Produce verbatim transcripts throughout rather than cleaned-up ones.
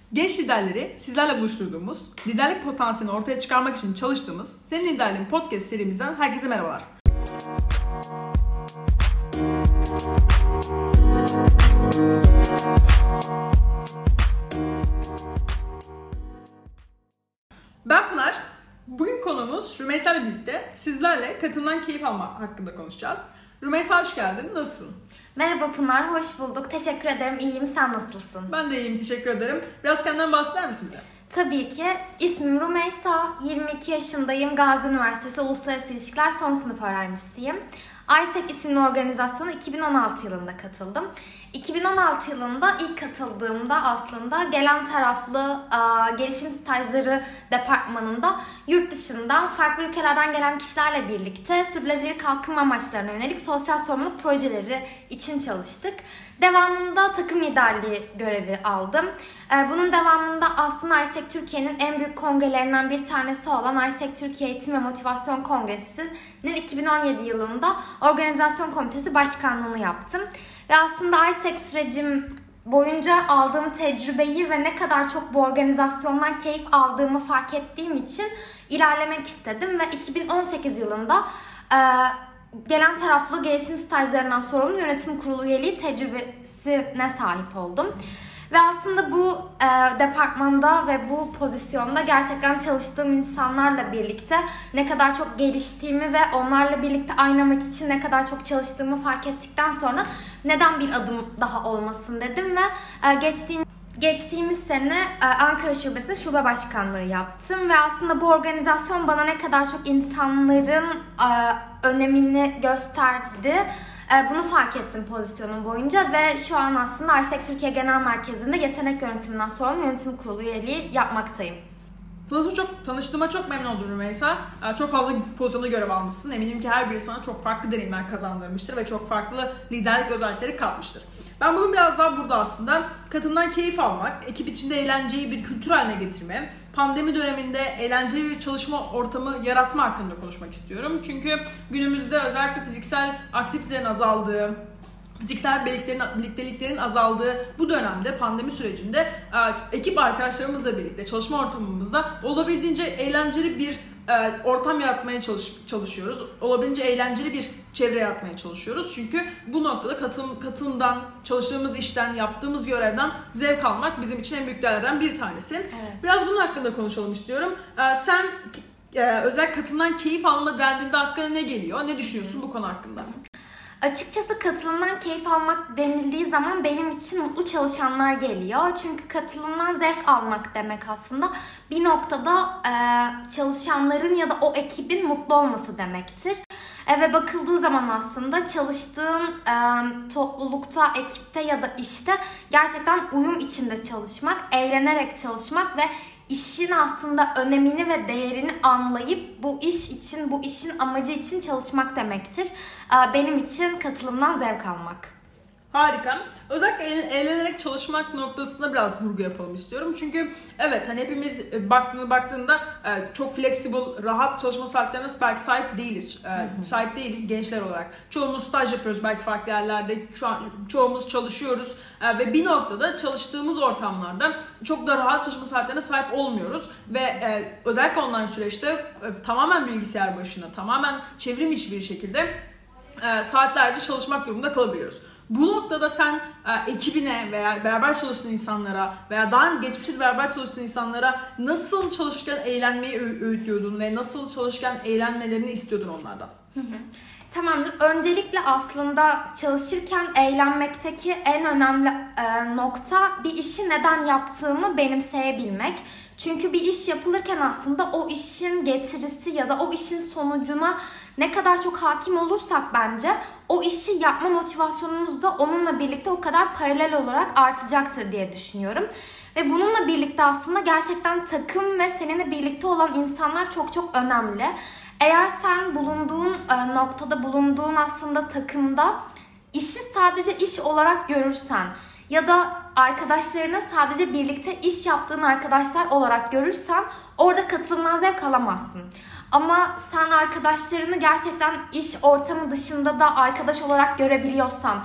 Genç liderleri sizlerle buluşturduğumuz, liderlik potansiyelini ortaya çıkarmak için çalıştığımız Senin Liderliğin Podcast serimizden herkese merhabalar. Ben Pınar. Bugün konuğumuz Rümeysa ile birlikte sizlerle katılımdan keyif alma hakkında konuşacağız. Rümeysa hoş geldin. Nasılsın? Merhaba Pınar, hoş bulduk. Teşekkür ederim. İyiyim. Sen nasılsın? Ben de iyiyim. Teşekkür ederim. Biraz kendinden bahseder misin bize? Tabii ki. İsmim Rümeysa. yirmi iki yaşındayım. Gazi Üniversitesi Uluslararası İlişkiler son sınıf öğrencisiyim. AIESEC isimli organizasyona iki bin on altı yılında katıldım. iki bin on altı yılında ilk katıldığımda aslında gelen taraflı a, gelişim stajları departmanında yurt dışından farklı ülkelerden gelen kişilerle birlikte sürdürülebilir kalkınma amaçlarına yönelik sosyal sorumluluk projeleri için çalıştık. Devamında takım liderliği görevi aldım. Bunun devamında aslında AIESEC Türkiye'nin en büyük kongrelerinden bir tanesi olan AIESEC Türkiye Eğitim ve Motivasyon Kongresi'nin iki bin on yedi yılında organizasyon komitesi başkanlığını yaptım. Ve aslında AIESEC sürecim boyunca aldığım tecrübeyi ve ne kadar çok bu organizasyondan keyif aldığımı fark ettiğim için ilerlemek istedim. Ve iki bin on sekiz yılında e, gelen taraflı gelişim stajlarından sorumlu yönetim kurulu üyeliği tecrübesine sahip oldum. Ve aslında bu e, departmanda ve bu pozisyonda gerçekten çalıştığım insanlarla birlikte ne kadar çok geliştiğimi ve onlarla birlikte aynı amaç için ne kadar çok çalıştığımı fark ettikten sonra neden bir adım daha olmasın dedim ve e, geçtiğim Geçtiğimiz sene Ankara Şubesi'nde şube başkanlığı yaptım ve aslında bu organizasyon bana ne kadar çok insanların önemini gösterdi. Bunu fark ettim pozisyonum boyunca ve şu an aslında AIESEC Türkiye Genel Merkezi'nde yetenek yönetiminden sorumlu yönetim kurulu üyeliği yapmaktayım. Tanıştığıma çok, tanıştığıma çok memnun oldum Rümeysa. Çok fazla pozisyonda görev almışsın. Eminim ki her biri sana çok farklı deneyimler kazandırmıştır ve çok farklı liderlik özellikleri katmıştır. Ben bugün biraz daha burada aslında katılımdan keyif almak, ekip içinde eğlenceyi bir kültür haline getirme, pandemi döneminde eğlenceli bir çalışma ortamı yaratma hakkında konuşmak istiyorum. Çünkü günümüzde özellikle fiziksel aktivitelerin azaldığı, fiziksel birliklerin, birlikteliklerin azaldığı bu dönemde, pandemi sürecinde ekip arkadaşlarımızla birlikte, çalışma ortamımızda olabildiğince eğlenceli bir ortam yaratmaya çalış, çalışıyoruz. Olabildiğince eğlenceli bir çevre yaratmaya çalışıyoruz. Çünkü bu noktada katılım, katılımdan, çalıştığımız işten, yaptığımız görevden zevk almak bizim için en büyük değerlerden bir tanesi. Evet. Biraz bunun hakkında konuşalım istiyorum. Sen özel katılımdan keyif alma dendiğinde aklına ne geliyor? Ne düşünüyorsun bu konu hakkında? Açıkçası katılımdan keyif almak denildiği zaman benim için mutlu çalışanlar geliyor. Çünkü katılımdan zevk almak demek aslında bir noktada e, çalışanların ya da o ekibin mutlu olması demektir. E, ve bakıldığı zaman aslında çalıştığım e, toplulukta, ekipte ya da işte gerçekten uyum içinde çalışmak, eğlenerek çalışmak ve işin aslında önemini ve değerini anlayıp bu iş için, bu işin amacı için çalışmak demektir. Benim için katılımdan zevk almak. Harika. Özellikle eğlenerek çalışmak noktasında biraz vurgu yapalım istiyorum. Çünkü evet hani hepimiz baktığında, baktığında çok flexible, rahat çalışma saatlerine belki sahip değiliz. Hı hı. Sahip değiliz gençler olarak. Çoğumuz staj yapıyoruz belki farklı yerlerde. Şu an çoğumuz çalışıyoruz ve bir noktada çalıştığımız ortamlarda çok da rahat çalışma saatlerine sahip olmuyoruz ve özellikle online süreçte tamamen bilgisayar başına, tamamen çevrim içi bir şekilde saatlerce çalışmak durumunda kalabiliyoruz. Bu noktada sen e, ekibine veya beraber çalıştığın insanlara veya daha geçmişte de beraber çalıştığın insanlara nasıl çalışırken eğlenmeyi ö- öğütlüyordun ve nasıl çalışırken eğlenmelerini istiyordun onlardan? Hı hı. Tamamdır. Öncelikle aslında çalışırken eğlenmekteki en önemli e, nokta bir işi neden yaptığımı benimseyebilmek. Çünkü bir iş yapılırken aslında o işin getirisi ya da o işin sonucuna ne kadar çok hakim olursak bence o işi yapma motivasyonumuz da onunla birlikte o kadar paralel olarak artacaktır diye düşünüyorum. Ve bununla birlikte aslında gerçekten takım ve seninle birlikte olan insanlar çok çok önemli. Eğer sen bulunduğun noktada, bulunduğun aslında takımda işi sadece iş olarak görürsen ya da arkadaşlarına sadece birlikte iş yaptığın arkadaşlar olarak görürsen orada katılımdan zevk alamazsın. Ama sen arkadaşlarını gerçekten iş ortamı dışında da arkadaş olarak görebiliyorsan,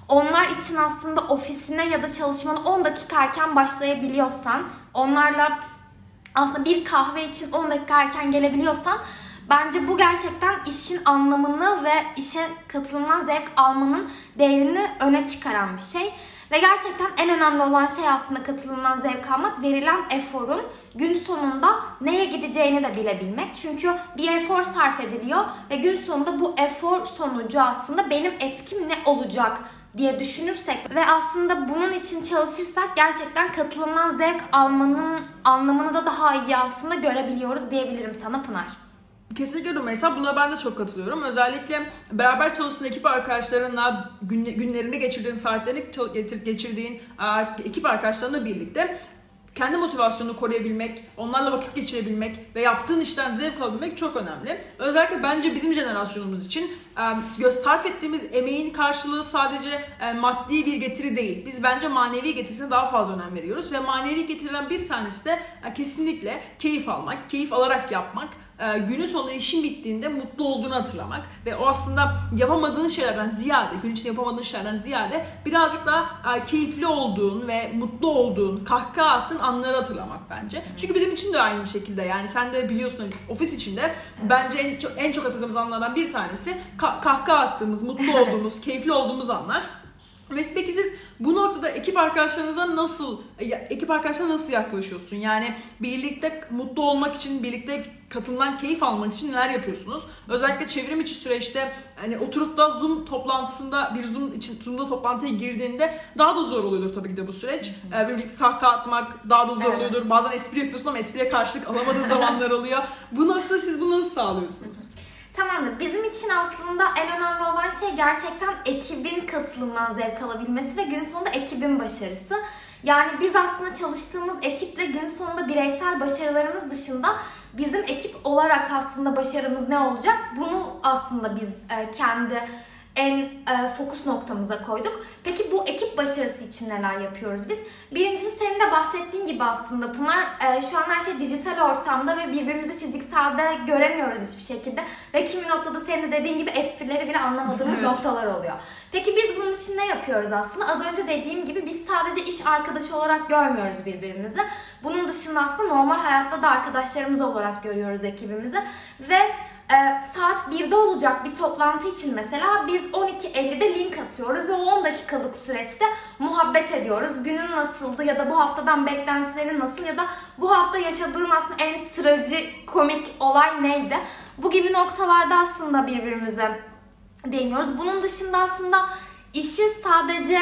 onlar için aslında ofisine ya da çalışmana on dakika erken başlayabiliyorsan, onlarla aslında bir kahve için on dakika erken gelebiliyorsan, bence bu gerçekten işin anlamını ve işe katılımdan zevk almanın değerini öne çıkaran bir şey. Ve gerçekten en önemli olan şey aslında katılımdan zevk almak, verilen eforun gün sonunda neye gideceğini de bilebilmek. Çünkü bir efor sarf ediliyor ve gün sonunda bu efor sonucu aslında benim etkim ne olacak diye düşünürsek ve aslında bunun için çalışırsak gerçekten katılımdan zevk almanın anlamını da daha iyi aslında görebiliyoruz diyebilirim sana Pınar. Kesinlikle Rümeysa, buna ben de çok katılıyorum. Özellikle beraber çalıştığın ekip arkadaşlarınla günlerini geçirdiğin, saatlerini geçirdiğin ekip arkadaşlarınla birlikte kendi motivasyonunu koruyabilmek, onlarla vakit geçirebilmek ve yaptığın işten zevk alabilmek çok önemli. Özellikle bence bizim jenerasyonumuz için sarf ettiğimiz emeğin karşılığı sadece maddi bir getiri değil. Biz bence manevi getirisine daha fazla önem veriyoruz ve manevi getirilen bir tanesi de kesinlikle keyif almak, keyif alarak yapmak. Günün sonunda işin bittiğinde mutlu olduğunu hatırlamak ve o aslında yapamadığın şeylerden ziyade, gün içinde yapamadığın şeylerden ziyade birazcık daha keyifli olduğun ve mutlu olduğun, kahkaha attığın anları hatırlamak bence. Çünkü bizim için de aynı şekilde, yani sen de biliyorsun ofis içinde bence en çok, en çok hatırladığımız anlardan bir tanesi kah- kahkaha attığımız, mutlu olduğumuz, keyifli olduğumuz anlar. Ve peki siz bu noktada ekip arkadaşlarınıza nasıl, ekip arkadaşlarına nasıl yaklaşıyorsun? Yani birlikte mutlu olmak için, birlikte katılımdan keyif almak için neler yapıyorsunuz? Özellikle çevrim içi süreçte hani oturup da Zoom toplantısında, bir Zoom için Zoom'da toplantıya girdiğinde daha da zor oluyordur tabii ki de bu süreç. Ee, birlikte kahkaha atmak daha da zor oluyordur. Bazen espri yapıyorsun ama espriye karşılık alamadığın zamanlar oluyor. Bu noktada siz bunu nasıl sağlıyorsunuz? Tamamdır. Bizim için aslında en önemli olan şey gerçekten ekibin katılımdan zevk alabilmesi ve gün sonunda ekibin başarısı. Yani biz aslında çalıştığımız ekiple gün sonunda bireysel başarılarımız dışında bizim ekip olarak aslında başarımız ne olacak? Bunu aslında biz kendi en e, fokus noktamıza koyduk. Peki bu ekip başarısı için neler yapıyoruz biz? Birincisi senin de bahsettiğin gibi aslında Pınar, e, şu an her şey dijital ortamda ve birbirimizi fizikselde göremiyoruz hiçbir şekilde. Ve kimi noktada senin de dediğin gibi esprileri bile anlamadığımız evet. noktalar oluyor. Peki biz bunun için ne yapıyoruz aslında? Az önce dediğim gibi biz sadece iş arkadaşı olarak görmüyoruz birbirimizi. Bunun dışında aslında normal hayatta da arkadaşlarımız olarak görüyoruz ekibimizi. Ve Ee, saat birde olacak bir toplantı için mesela biz on iki ellide link atıyoruz ve o on dakikalık süreçte muhabbet ediyoruz. Günün nasıldı ya da bu haftadan beklentilerin nasıl ya da bu hafta yaşadığın aslında en trajikomik olay neydi? Bu gibi noktalarda aslında birbirimize değiniyoruz. Bunun dışında aslında işi sadece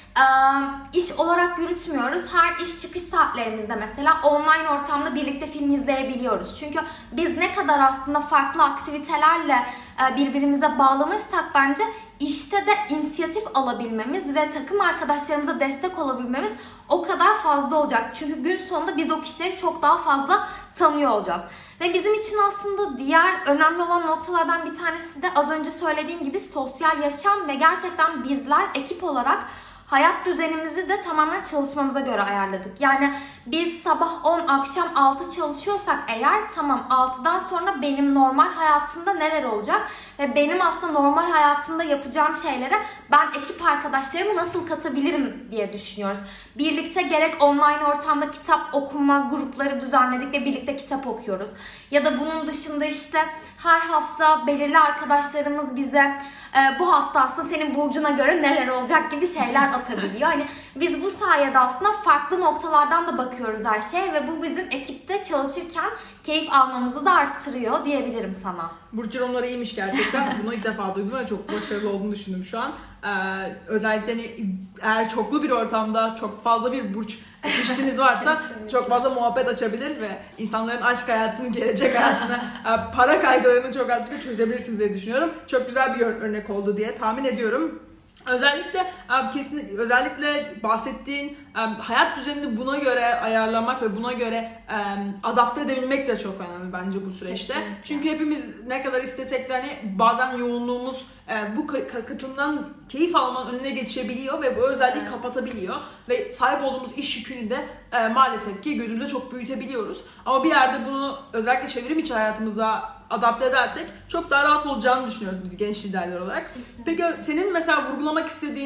iş olarak yürütmüyoruz. Her iş çıkış saatlerimizde mesela online ortamda birlikte film izleyebiliyoruz. Çünkü biz ne kadar aslında farklı aktivitelerle birbirimize bağlanırsak bence işte de inisiyatif alabilmemiz ve takım arkadaşlarımıza destek olabilmemiz o kadar fazla olacak. Çünkü gün sonunda biz o kişileri çok daha fazla tanıyor olacağız. Ve bizim için aslında diğer önemli olan noktalardan bir tanesi de az önce söylediğim gibi sosyal yaşam ve gerçekten bizler ekip olarak hayat düzenimizi de tamamen çalışmamıza göre ayarladık. Yani biz sabah on, akşam altı çalışıyorsak eğer tamam altıdan sonra benim normal hayatımda neler olacak? Ve benim aslında normal hayatımda yapacağım şeylere ben ekip arkadaşlarımı nasıl katabilirim diye düşünüyoruz. Birlikte gerek online ortamda kitap okuma grupları düzenledik ve birlikte kitap okuyoruz. Ya da bunun dışında işte her hafta belirli arkadaşlarımız bize e, bu hafta aslında senin burcuna göre neler olacak gibi şeyler atabiliyor. Hani biz bu sayede aslında farklı noktalardan da bakıyoruz her şeye ve bu bizim ekipte çalışırken keyif almamızı da arttırıyor diyebilirim sana. Burç yorumları iyiymiş gerçekten. Bunu ilk defa duydum ve çok başarılı olduğunu düşündüm şu an. Ee, özellikle hani eğer çoklu bir ortamda çok fazla bir burç çeşitiniz varsa çok fazla muhabbet açabilir ve insanların aşk hayatını, gelecek hayatını, para kaygılarını çok artık çözebilirsiniz diye düşünüyorum. Çok güzel bir örnek oldu diye tahmin ediyorum. Özellikle kesin özellikle bahsettiğin hayat düzenini buna göre ayarlamak ve buna göre adapte edebilmek de çok önemli bence bu süreçte. Kesinlikle. Çünkü hepimiz ne kadar istesek de hani bazen yoğunluğumuz bu katılımdan keyif almanın önüne geçebiliyor ve bu özelliği evet. kapatabiliyor ve sahip olduğumuz iş yükünü de maalesef ki gözümüzde çok büyütebiliyoruz. Ama bir yerde bunu özellikle çevrim içi hayatımıza adapte edersek çok daha rahat olacağını düşünüyoruz biz genç liderler olarak. Kesinlikle. Peki senin mesela vurgulamak istediğin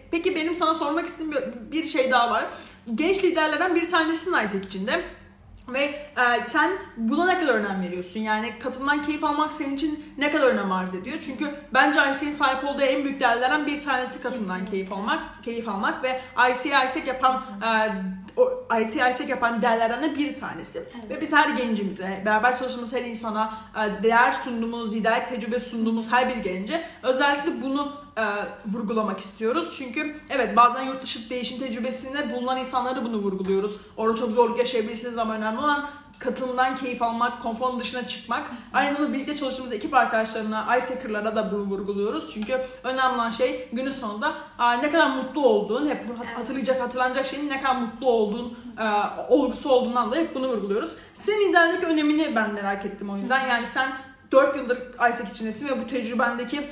peki benim sana sormak istediğim bir, bir şey daha var. Genç liderlerden bir tanesin ISEC içinde. Ve e, sen buna ne kadar önem veriyorsun? Yani katılımdan keyif almak senin için ne kadar önem arz ediyor? Çünkü bence ISEC'in sahip olduğu en büyük değerlerden bir tanesi katılımdan keyif almak, keyif almak ve ISEC'i ISEC yapan e, o ISEC'i ISEC yapan değerlerden de bir tanesi. Evet. Ve biz her gencimize, beraber çalıştığımız her insana e, değer sunduğumuz, liderlik tecrübesi sunduğumuz her bir gence özellikle bunu e, vurgulamak istiyoruz. Çünkü evet, bazen yurt dışı değişim tecrübesinde bulunan insanlara bunu vurguluyoruz. Orada çok zorluk yaşayabilirsiniz ama önemli olan katılımdan keyif almak, konforun dışına çıkmak. Aynı zamanda birlikte çalıştığımız ekip arkadaşlarına, ISEC'ırlara da bunu vurguluyoruz. Çünkü önemli olan şey günün sonunda ne kadar mutlu olduğun, hep hatırlayacak, hatırlanacak şeyin ne kadar mutlu olduğun, olgusu olduğundan dolayı hep bunu vurguluyoruz. Senin liderlik önemini ben merak ettim o yüzden. Yani sen dört yıldır ISEC içindesin ve bu tecrübendeki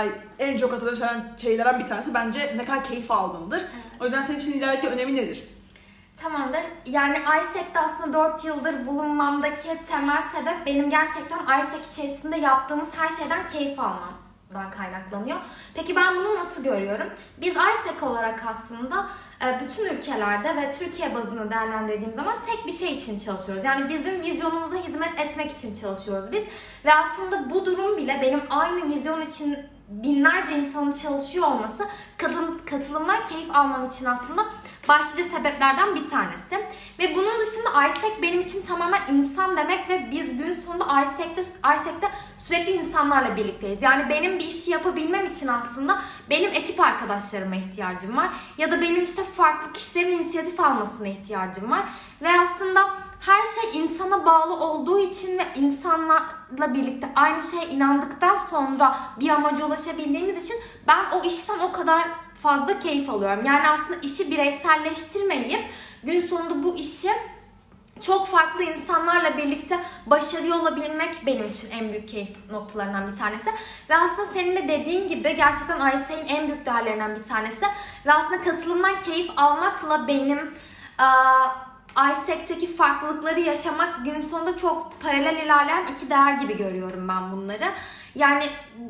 en çok hatırlanan şeylerden bir tanesi bence ne kadar keyif aldığındır. O yüzden senin için liderlik önemi nedir? Tamamdır. Yani ISEC'te aslında dört yıldır bulunmamdaki temel sebep benim gerçekten ISEC içerisinde yaptığımız her şeyden keyif almamdan kaynaklanıyor. Peki ben bunu nasıl görüyorum? Biz ISEC olarak aslında bütün ülkelerde ve Türkiye bazını değerlendirdiğim zaman tek bir şey için çalışıyoruz. Yani bizim vizyonumuza hizmet etmek için çalışıyoruz biz. Ve aslında bu durum bile benim aynı vizyon için binlerce insanın çalışıyor olması katılım, katılımdan keyif almam için aslında başlıca sebeplerden bir tanesi. Ve bunun dışında ISEC benim için tamamen insan demek ve biz gün sonunda ISEC'te, ISEC'te sürekli insanlarla birlikteyiz. Yani benim bir işi yapabilmem için aslında benim ekip arkadaşlarıma ihtiyacım var. Ya da benim işte farklı kişilerin inisiyatif almasına ihtiyacım var. Ve aslında her şey insana bağlı olduğu için ve insanlarla birlikte aynı şeye inandıktan sonra bir amaca ulaşabildiğimiz için ben o işten o kadar fazla keyif alıyorum. Yani aslında işi bireyselleştirmeyip gün sonunda bu işi çok farklı insanlarla birlikte başarıyor olabilmek benim için en büyük keyif noktalarından bir tanesi. Ve aslında senin de dediğin gibi gerçekten ISEC'in en büyük değerlerinden bir tanesi. Ve aslında katılımdan keyif almakla benim uh, ISEC'teki farklılıkları yaşamak gün sonunda çok paralel ilerleyen iki değer gibi görüyorum ben bunları. Yani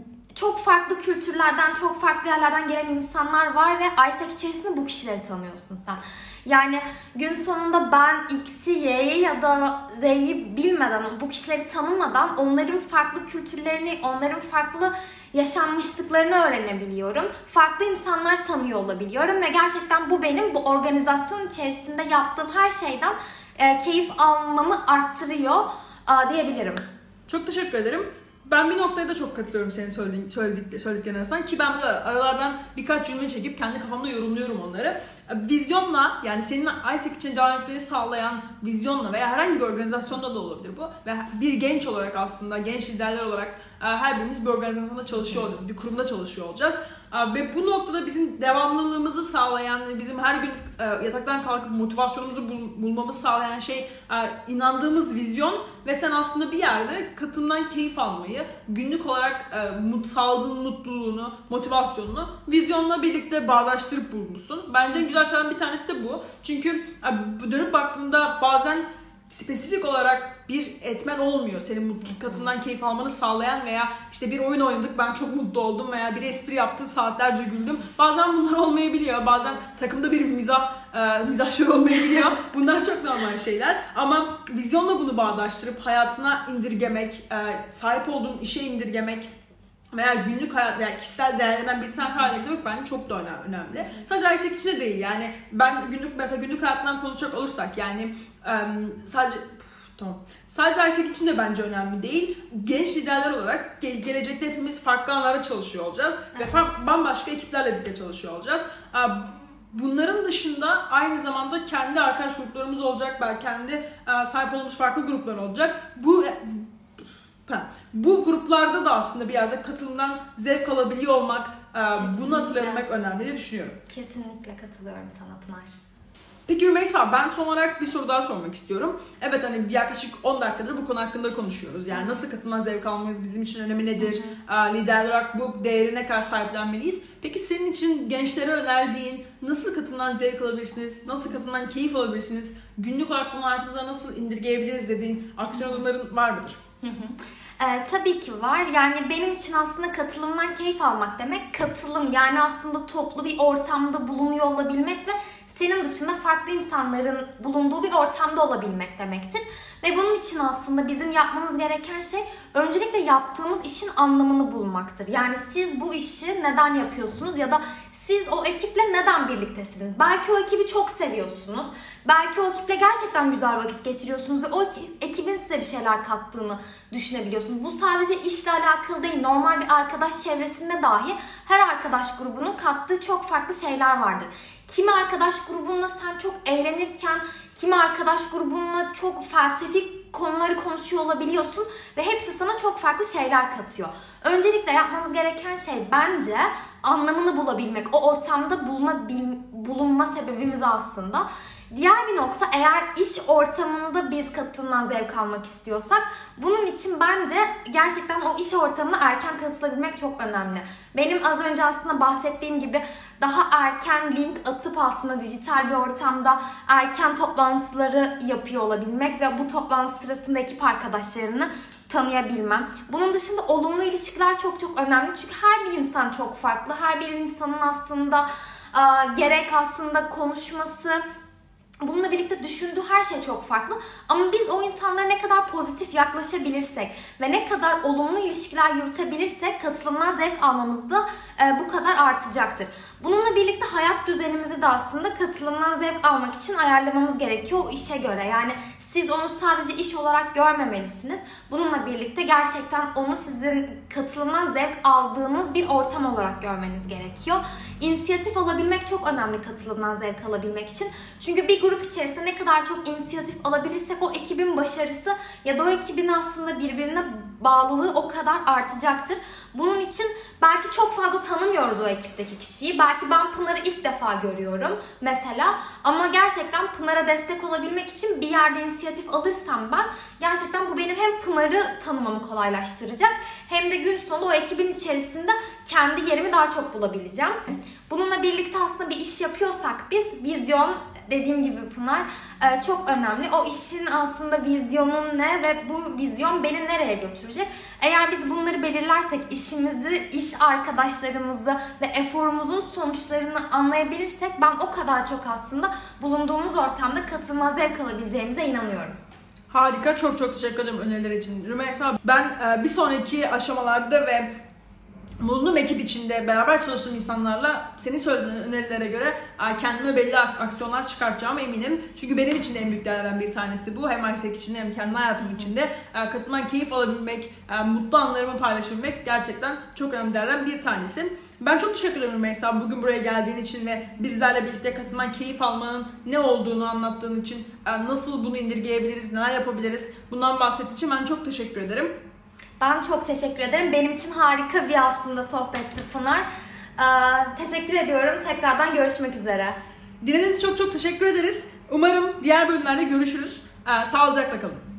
çok farklı kültürlerden, çok farklı yerlerden gelen insanlar var ve ISEC içerisinde bu kişileri tanıyorsun sen. Yani gün sonunda ben X'i, Y'yi ya da Z'yi bilmeden, bu kişileri tanımadan onların farklı kültürlerini, onların farklı yaşanmışlıklarını öğrenebiliyorum. Farklı insanlar tanıyor olabiliyorum ve gerçekten bu benim bu organizasyon içerisinde yaptığım her şeyden e, keyif almamı arttırıyor e, diyebilirim. Çok teşekkür ederim. Ben bir noktaya da çok katılıyorum senin söylediğin, söyledik, söylediklerine arasından ki ben aralardan birkaç cümle çekip kendi kafamda yorumluyorum onları. Vizyonla, yani senin ISEC için devam etmeni sağlayan vizyonla veya herhangi bir organizasyonda da olabilir bu. Ve bir genç olarak aslında, genç liderler olarak her birimiz bir organizasyonda çalışıyor olacağız, bir kurumda çalışıyor olacağız. Ve bu noktada bizim devamlılığımızı sağlayan, bizim her gün yataktan kalkıp motivasyonumuzu bulmamızı sağlayan şey inandığımız vizyon ve sen aslında bir yerde katılımdan keyif almayı, günlük olarak sağladığın mutluluğunu, motivasyonunu vizyonla birlikte bağdaştırıp bulmuşsun. Bence en güzel şeylerden bir tanesi de bu. Çünkü dönüp baktığında bazen spesifik olarak bir etmen olmuyor senin katılımdan keyif almanı sağlayan veya işte bir oyun oynadık ben çok mutlu oldum veya bir espri yaptı saatlerce güldüm. Bazen bunlar olmayabiliyor. Bazen takımda bir mizah e, mizahşör olmayabiliyor. Bunlar çok normal şeyler. Ama vizyonla bunu bağdaştırıp hayatına indirgemek, e, sahip olduğun işe indirgemek veya günlük hayat veya kişisel değerlerden bir tane haline getirmek bence çok da önemli. Sadece ISEC için de değil. Yani ben günlük mesela günlük hayattan konuşacak olursak yani um, sadece tamam. Sadece ISEC için de bence önemli değil. Genç liderler olarak ge- gelecekte hepimiz farklı alanlarda çalışıyor olacağız ve farklı, bambaşka ekiplerle birlikte çalışıyor olacağız. Bunların dışında aynı zamanda kendi arkadaş gruplarımız olacak, belki kendi sahip olduğumuz farklı gruplar olacak. Bu Bu gruplarda da aslında biraz da katılımdan zevk alabiliyor olmak, kesinlikle. Bunu hatırlamak önemli diye düşünüyorum. Kesinlikle katılıyorum sana Pınar. Peki Rümeysa, ben son olarak bir soru daha sormak istiyorum. Evet, hani yaklaşık on dakikadır bu konu hakkında konuşuyoruz. Yani nasıl katılımdan zevk almalıyız, bizim için önemi nedir, liderler olarak bu değeri ne kadar sahiplenmeliyiz? Peki senin için gençlere önerdiğin nasıl katılımdan zevk alabilirsiniz, nasıl katılımdan keyif alabilirsiniz, günlük olarak bunu hayatımıza nasıl indirgeyebiliriz dediğin aksiyon adımların var mıdır? Hı hı. Ee, tabii ki var. Yani benim için aslında katılımdan keyif almak demek katılım. Yani aslında toplu bir ortamda bulunuyor olabilmek ve senin dışında farklı insanların bulunduğu bir ortamda olabilmek demektir. Ve bunun için aslında bizim yapmamız gereken şey öncelikle yaptığımız işin anlamını bulmaktır. Yani siz bu işi neden yapıyorsunuz ya da siz o ekiple neden birliktesiniz? Belki o ekibi çok seviyorsunuz. Belki o ekiple gerçekten güzel vakit geçiriyorsunuz ve o ekibin size bir şeyler kattığını düşünebiliyorsunuz. Bu sadece işle alakalı değil. Normal bir arkadaş çevresinde dahi her arkadaş grubunun kattığı çok farklı şeyler vardır. Kimi arkadaş grubunla sen çok eğlenirken, kimi arkadaş grubunla çok felsefik konuları konuşuyor olabiliyorsun ve hepsi sana çok farklı şeyler katıyor. Öncelikle yapmamız gereken şey bence anlamını bulabilmek. O ortamda bulunabil, bulunma sebebimiz aslında. Diğer bir nokta, eğer iş ortamında biz katılımdan zevk almak istiyorsak bunun için bence gerçekten o iş ortamına erken katılabilmek çok önemli. Benim az önce aslında bahsettiğim gibi daha erken link atıp aslında dijital bir ortamda erken toplantıları yapıyor olabilmek ve bu toplantı sırasında ekip arkadaşlarını tanıyabilmem. Bunun dışında olumlu ilişkiler çok çok önemli. Çünkü her bir insan çok farklı. Her bir insanın aslında e, gerek aslında konuşması, bununla birlikte düşündüğü her şey çok farklı. Ama biz o insanlara ne kadar pozitif yaklaşabilirsek ve ne kadar olumlu ilişkiler yürütebilirsek katılımdan zevk almamız da e, bu kadar artacaktır. Bununla birlikte hayat düzenimizi de aslında katılımdan zevk almak için ayarlamamız gerekiyor o işe göre. Yani siz onu sadece iş olarak görmemelisiniz. Bununla birlikte gerçekten onu sizin katılımdan zevk aldığınız bir ortam olarak görmeniz gerekiyor. İnisiyatif olabilmek çok önemli katılımdan zevk alabilmek için. Çünkü bir grup içerisinde ne kadar çok inisiyatif alabilirsek o ekibin başarısı ya da o ekibin aslında birbirine bağlılığı o kadar artacaktır. Bunun için belki çok fazla tanımıyoruz o ekipteki kişiyi. Belki ben Pınar'ı ilk defa görüyorum mesela. Ama gerçekten Pınar'a destek olabilmek için bir yerde inisiyatif alırsam ben gerçekten bu benim hem Pınar'ı tanımamı kolaylaştıracak hem de gün sonunda o ekibin içerisinde kendi yerimi daha çok bulabileceğim. Bununla birlikte aslında bir iş yapıyorsak biz vizyon, dediğim gibi Pınar, çok önemli. O işin aslında vizyonun ne ve bu vizyon beni nereye götürecek? Eğer biz bunları belirlersek, işimizi, iş arkadaşlarımızı ve eforumuzun sonuçlarını anlayabilirsek ben o kadar çok aslında bulunduğumuz ortamda katılma zevk alabileceğimize inanıyorum. Harika, çok çok teşekkür ederim öneriler için Rümeysa. Ben bir sonraki aşamalarda ve bulunduğum ekip içinde beraber çalıştığım insanlarla senin söylediğin önerilere göre kendime belli aksiyonlar çıkartacağıma eminim. Çünkü benim için de en büyük değerlerden bir tanesi bu. Hem Isaac için hem kendi hayatım için de katılımdan keyif alabilmek, mutlu anlarımı paylaşabilmek gerçekten çok önemli değerlerden bir tanesi. Ben çok teşekkür ederim Rümeysa, bugün buraya geldiğin için ve bizlerle birlikte katılımdan keyif almanın ne olduğunu anlattığın için, nasıl bunu indirgeyebiliriz, neler yapabiliriz bundan bahsettiğin için ben çok teşekkür ederim. Ben çok teşekkür ederim. Benim için harika bir aslında sohbetti Pınar. Ee, teşekkür ediyorum. Tekrardan görüşmek üzere. Dinlediğiniz için çok çok teşekkür ederiz. Umarım diğer bölümlerde görüşürüz. Ee, sağlıcakla kalın.